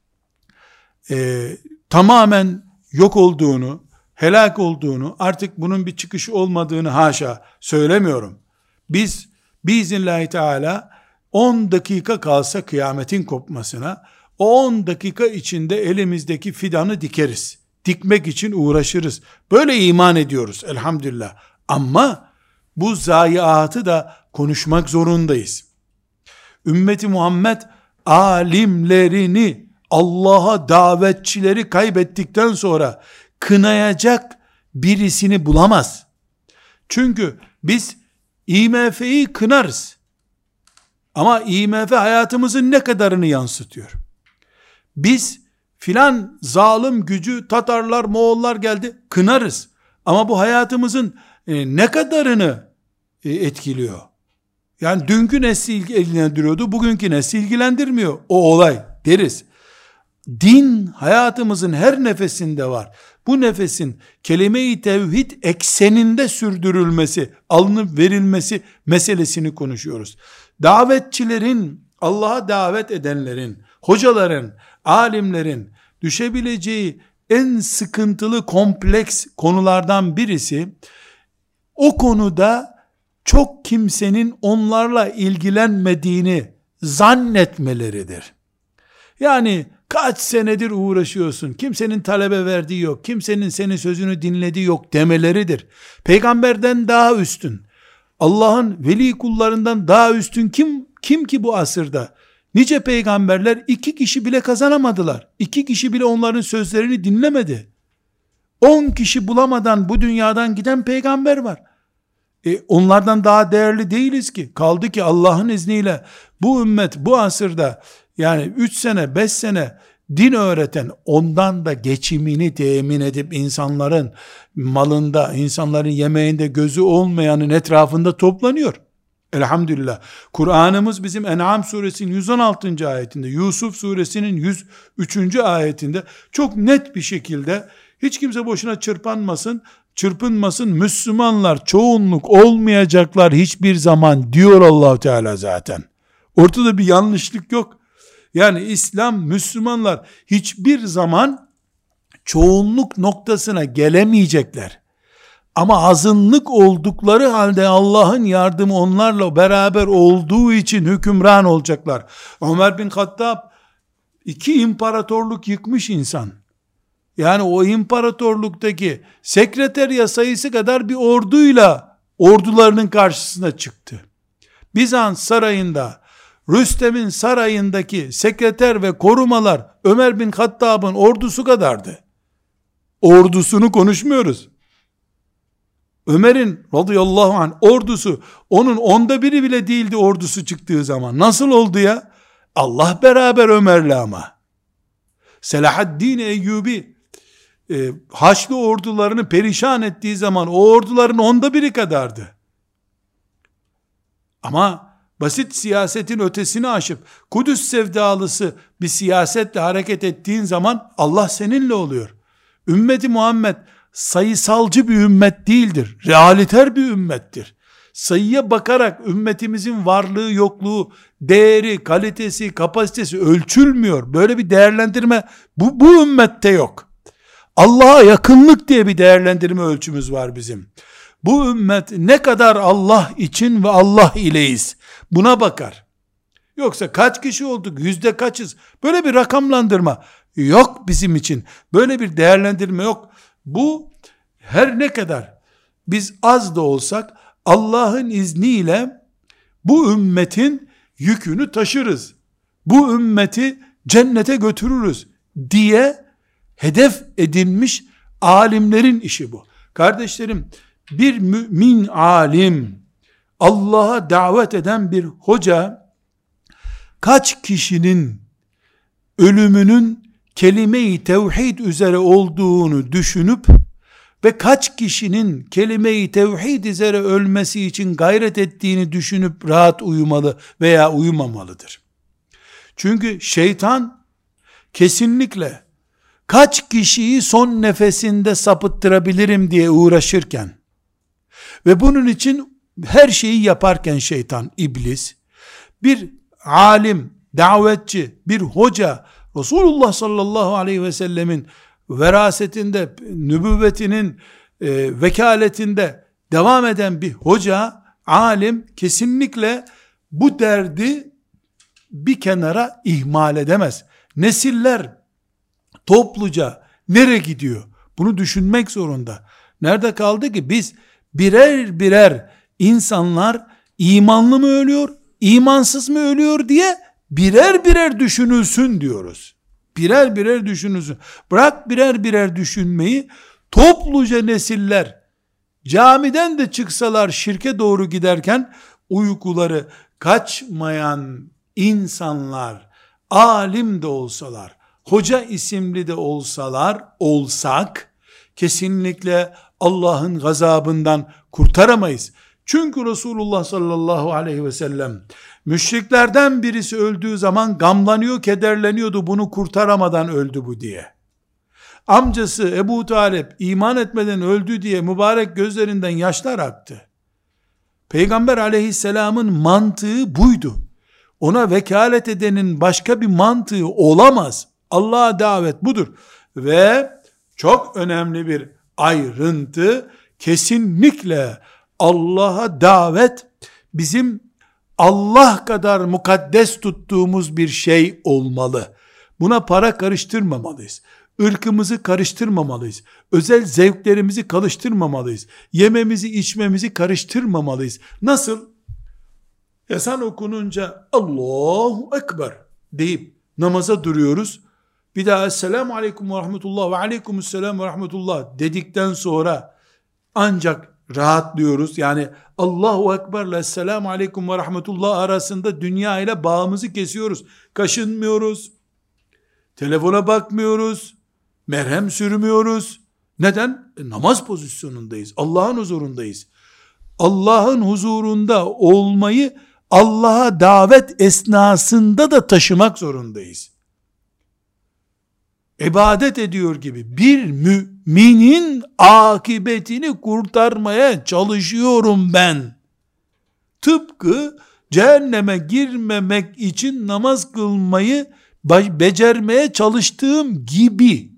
Speaker 1: e, tamamen yok olduğunu, helak olduğunu, artık bunun bir çıkışı olmadığını haşa söylemiyorum. Biz biiznillahü teala on dakika kalsa kıyametin kopmasına, o on dakika içinde elimizdeki fidanı dikeriz. Dikmek için uğraşırız. Böyle iman ediyoruz elhamdülillah. Ama bu zayiatı da konuşmak zorundayız. Ümmeti Muhammed alimlerini, Allah'a davetçileri kaybettikten sonra kınayacak birisini bulamaz. Çünkü biz I M F'yi kınarız. Ama I M F hayatımızın ne kadarını yansıtıyor? Biz filan zalim gücü, Tatarlar, Moğollar geldi, kınarız. Ama bu hayatımızın e, ne kadarını e, etkiliyor? Yani dünkü nesli ilgilendiriyordu, bugünkü nesli ilgilendirmiyor o olay deriz. Din hayatımızın her nefesinde var. Bu nefesin kelime-i tevhid ekseninde sürdürülmesi, alınıp verilmesi meselesini konuşuyoruz. Davetçilerin, Allah'a davet edenlerin, hocaların, alimlerin düşebileceği en sıkıntılı, kompleks konulardan birisi, o konuda çok kimsenin onlarla ilgilenmediğini zannetmeleridir. Yani kaç senedir uğraşıyorsun, kimsenin talebe verdiği yok, kimsenin senin sözünü dinlediği yok demeleridir. Peygamberden daha üstün, Allah'ın veli kullarından daha üstün kim kim ki bu asırda? Nice peygamberler iki kişi bile kazanamadılar. İki kişi bile onların sözlerini dinlemedi. On kişi bulamadan bu dünyadan giden peygamber var. E, onlardan daha değerli değiliz ki. Kaldı ki Allah'ın izniyle bu ümmet bu asırda, yani üç sene beş sene din öğreten, ondan da geçimini temin edip insanların malında, insanların yemeğinde gözü olmayanın etrafında toplanıyor. Elhamdülillah. Kur'an'ımız bizim En'am suresinin yüz on altıncı ayetinde, Yusuf suresinin yüz üçüncü ayetinde çok net bir şekilde, hiç kimse boşuna çırpanmasın, çırpınmasın, Müslümanlar çoğunluk olmayacaklar hiçbir zaman diyor Allah Teala zaten. Ortada bir yanlışlık yok. Yani İslam, Müslümanlar hiçbir zaman çoğunluk noktasına gelemeyecekler. Ama azınlık oldukları halde Allah'ın yardımı onlarla beraber olduğu için hükümran olacaklar. Ömer bin Hattab iki imparatorluk yıkmış insan. Yani o imparatorluktaki sekreterya sayısı kadar bir orduyla ordularının karşısına çıktı. Bizans sarayında, Rüstem'in sarayındaki sekreter ve korumalar Ömer bin Hattab'ın ordusu kadardı. Ordusunu konuşmuyoruz. Ömer'in radıyallahu anh ordusu onun onda biri bile değildi ordusu çıktığı zaman. Nasıl oldu ya? Allah beraber Ömer'le ama. Selahaddin Eyyubi e, Haçlı ordularını perişan ettiği zaman o orduların onda biri kadardı. Ama basit siyasetin ötesini aşıp Kudüs sevdalısı bir siyasetle hareket ettiğin zaman Allah seninle oluyor. Ümmeti Muhammed sayısalcı bir ümmet değildir. Realiter bir ümmettir. Sayıya bakarak ümmetimizin varlığı, yokluğu, değeri, kalitesi, kapasitesi ölçülmüyor. Böyle bir değerlendirme bu, bu ümmette yok. Allah'a yakınlık diye bir değerlendirme ölçümüz var bizim. Bu ümmet ne kadar Allah için ve Allah ileyiz, buna bakar. Yoksa kaç kişi olduk, yüzde kaçız, böyle bir rakamlandırma yok bizim için. Böyle bir değerlendirme yok. Bu her ne kadar biz az da olsak Allah'ın izniyle bu ümmetin yükünü taşırız. Bu ümmeti cennete götürürüz diye hedef edilmiş alimlerin işi bu. Kardeşlerim, bir mümin alim, Allah'a davet eden bir hoca, kaç kişinin ölümünün kelime-i tevhid üzere olduğunu düşünüp ve kaç kişinin kelime-i tevhid üzere ölmesi için gayret ettiğini düşünüp rahat uyumalı veya uyumamalıdır. Çünkü şeytan kesinlikle kaç kişiyi son nefesinde sapıttırabilirim diye uğraşırken ve bunun için her şeyi yaparken şeytan, iblis, bir alim, davetçi, bir hoca, Resulullah sallallahu aleyhi ve sellemin verasetinde, nübüvvetinin e, vekaletinde devam eden bir hoca, alim kesinlikle bu derdi bir kenara ihmal edemez. Nesiller topluca nereye gidiyor? Bunu düşünmek zorunda. Nerede kaldı ki biz birer birer insanlar imanlı mı ölüyor, imansız mı ölüyor diye birer birer düşünülsün diyoruz. Birer birer düşünülsün. Bırak birer birer düşünmeyi, topluca nesiller camiden de çıksalar şirke doğru giderken uykuları kaçmayan insanlar, alim de olsalar, hoca isimli de olsalar, olsak kesinlikle Allah'ın gazabından kurtaramayız. Çünkü Resulullah sallallahu aleyhi ve sellem müşriklerden birisi öldüğü zaman gamlanıyor, kederleniyordu, bunu kurtaramadan öldü bu diye. Amcası Ebu Talip iman etmeden öldü diye mübarek gözlerinden yaşlar aktı. Peygamber aleyhisselamın mantığı buydu. Ona vekalet edenin başka bir mantığı olamaz. Allah'a davet budur. Ve çok önemli bir ayrıntı, kesinlikle Allah'a davet bizim Allah kadar mukaddes tuttuğumuz bir şey olmalı. Buna para karıştırmamalıyız. Irkımızı karıştırmamalıyız. Özel zevklerimizi karıştırmamalıyız. Yememizi, içmemizi karıştırmamalıyız. Nasıl? Ezan okununca Allahu Ekber deyip namaza duruyoruz. Bir daha Esselamu Aleyküm ve Rahmetullah ve Aleykümselam ve Rahmetullah dedikten sonra ancak rahatlıyoruz. Yani Allahu Ekber ile Esselamu Aleyküm ve Rahmetullah arasında dünya ile bağımızı kesiyoruz. Kaşınmıyoruz. Telefona bakmıyoruz. Merhem sürmüyoruz. Neden? E, namaz pozisyonundayız. Allah'ın huzurundayız. Allah'ın huzurunda olmayı Allah'a davet esnasında da taşımak zorundayız. İbadet ediyor gibi bir müminin akıbetini kurtarmaya çalışıyorum ben. Tıpkı cehenneme girmemek için namaz kılmayı becermeye çalıştığım gibi.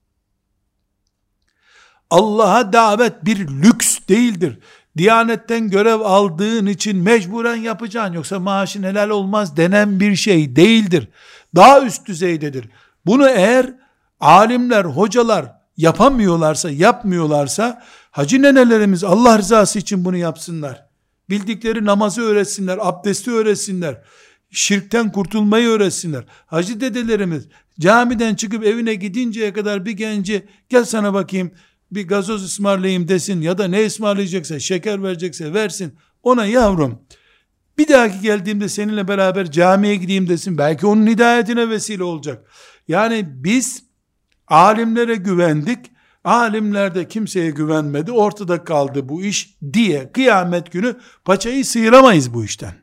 Speaker 1: Allah'a davet bir lüks değildir. Diyanetten görev aldığın için mecburen yapacaksın, yoksa maaşın helal olmaz denen bir şey değildir. Daha üst düzeydedir. Bunu eğer alimler, hocalar yapamıyorlarsa, yapmıyorlarsa, hacı nenelerimiz Allah rızası için bunu yapsınlar. Bildikleri namazı öğretsinler, abdesti öğretsinler, şirkten kurtulmayı öğretsinler. Hacı dedelerimiz camiden çıkıp evine gidinceye kadar bir genci gel sana bakayım bir gazoz ısmarlayayım desin, ya da ne ısmarlayacaksa, şeker verecekse versin. Ona yavrum bir dahaki geldiğimde seninle beraber camiye gideyim desin. Belki onun hidayetine vesile olacak. Yani biz alimlere güvendik, alimler de kimseye güvenmedi, ortada kaldı bu iş diye kıyamet günü paçayı sıyıramayız bu işten.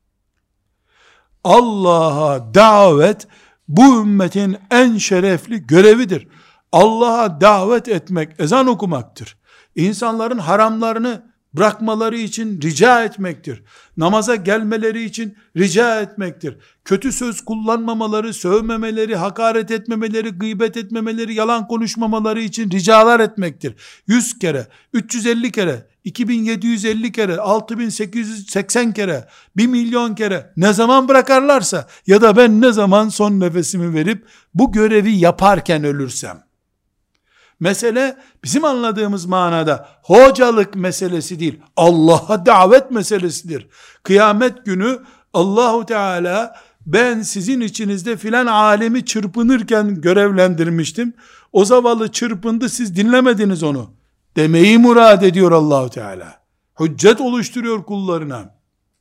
Speaker 1: Allah'a davet bu ümmetin en şerefli görevidir. Allah'a davet etmek ezan okumaktır. İnsanların haramlarını bırakmaları için rica etmektir. Namaza gelmeleri için rica etmektir. Kötü söz kullanmamaları, sövmemeleri, hakaret etmemeleri, gıybet etmemeleri, yalan konuşmamaları için ricalar etmektir. yüz kere, üç yüz elli kere, iki bin yedi yüz elli kere, altı bin sekiz yüz seksen kere, bir milyon kere ne zaman bırakarlarsa, ya da ben ne zaman son nefesimi verip bu görevi yaparken ölürsem. Mesele bizim anladığımız manada hocalık meselesi değil, Allah'a davet meselesidir. Kıyamet günü Allahu Teala ben sizin içinizde filan alemi çırpınırken görevlendirmiştim. O zavallı çırpındı, siz dinlemediniz onu demeyi murad ediyor Allahu Teala. Hüccet oluşturuyor kullarına.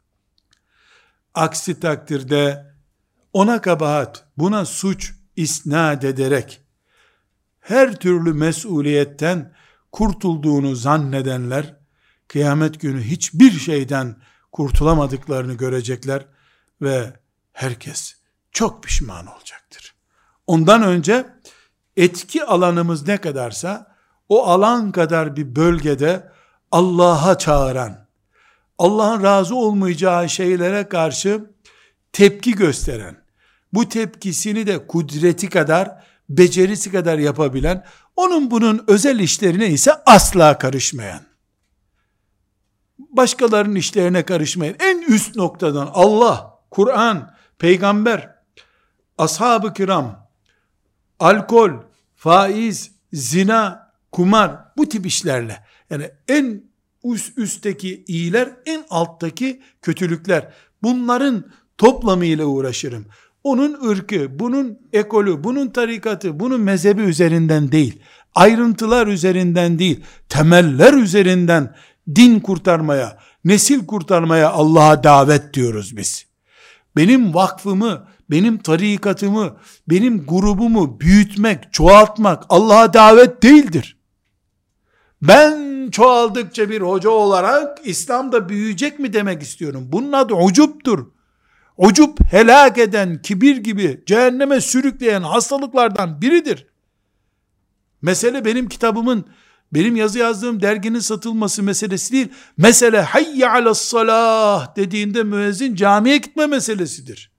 Speaker 1: Aksi takdirde ona kabahat, buna suç isnat ederek her türlü mesuliyetten kurtulduğunu zannedenler, kıyamet günü hiçbir şeyden kurtulamadıklarını görecekler ve herkes çok pişman olacaktır. Ondan önce etki alanımız ne kadarsa, o alan kadar bir bölgede Allah'a çağıran, Allah'ın razı olmayacağı şeylere karşı tepki gösteren, bu tepkisini de kudreti kadar, becerisi kadar yapabilen, onun bunun özel işlerine ise asla karışmayan, başkalarının işlerine karışmayan, en üst noktadan Allah, Kur'an, peygamber, ashab-ı kiram, alkol, faiz, zina, kumar, bu tip işlerle, yani en üst üstteki iyiler, en alttaki kötülükler, bunların toplamıyla uğraşırım. Onun ırkı, bunun ekolü, bunun tarikatı, bunun mezhebi üzerinden değil, ayrıntılar üzerinden değil, temeller üzerinden din kurtarmaya, nesil kurtarmaya Allah'a davet diyoruz biz. Benim vakfımı, benim tarikatımı, benim grubumu büyütmek, çoğaltmak Allah'a davet değildir. Ben çoğaldıkça bir hoca olarak İslam'da büyüyecek mi demek istiyorum. Bunun adı ucuptur. Ucup helak eden, kibir gibi cehenneme sürükleyen hastalıklardan biridir. Mesele benim kitabımın, benim yazı yazdığım derginin satılması meselesi değil. Mesele hayye alassalah dediğinde müezzin camiye gitme meselesidir.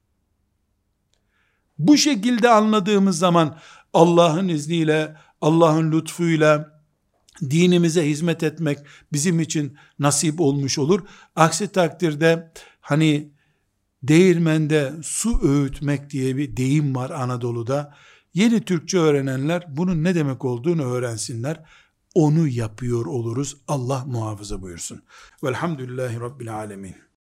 Speaker 1: Bu şekilde anladığımız zaman Allah'ın izniyle, Allah'ın lütfuyla dinimize hizmet etmek bizim için nasip olmuş olur. Aksi takdirde hani değirmende su öğütmek diye bir deyim var Anadolu'da. Yeni Türkçe öğrenenler bunun ne demek olduğunu öğrensinler. Onu yapıyor oluruz. Allah muhafaza buyursun. Velhamdülillahi Rabbil alemin.